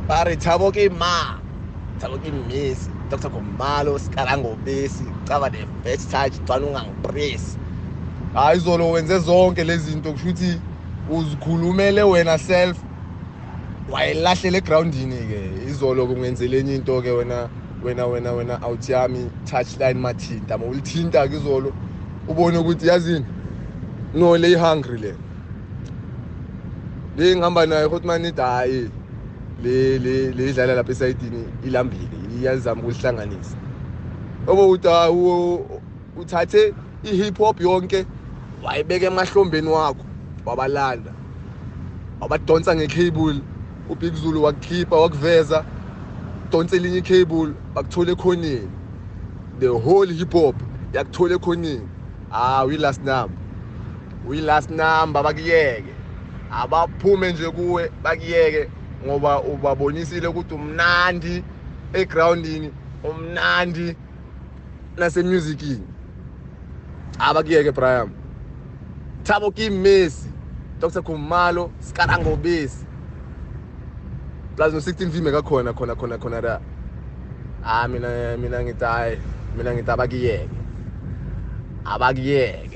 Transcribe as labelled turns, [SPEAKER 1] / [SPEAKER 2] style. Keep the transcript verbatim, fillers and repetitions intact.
[SPEAKER 1] Bari Thabo ke ma. Thabo ke Messi. Doctor Khumalo Sikarango Besi. Caba the first touch xana ungangipress. Hayi izolo wenze zonke lezi zinto kusho ukuthi uzikhulumele wena self. Wayilahlele egroundini ke. Izolo kungenzele enye into ke wena wena wena wena out yami touchline mathinta. Uma ulithinta ke izolo ubone ukuthi yazini no le hungry le. Le ngihamba nayo ukuthi manithi hayi le le le idlala lapha esayidini ilambile iyazama ukuhlanganisa obo uta uthathe ihip hop yonke wayibeka emahlombeni wakho wabalanda wabadonsa ngecable uBig Zulu wakukhipha wakuveza donse elinye icable bakuthola ekhoneni the whole hip hop yakuthola ekhoneni ah we last number we last number bakuyeke abaphume nje kuwe bakuyeke ngoba ubabonisile ukuthi umnandi egroundini umnandi nase musicini abakuyeke Brian Thabo ke Messi Doctor Khumalo Sikarango Besi plus no sixteen V mega khona khona khona khona la ah mina mina ngithi hayi mina ngithi abakuyeke abakuyeke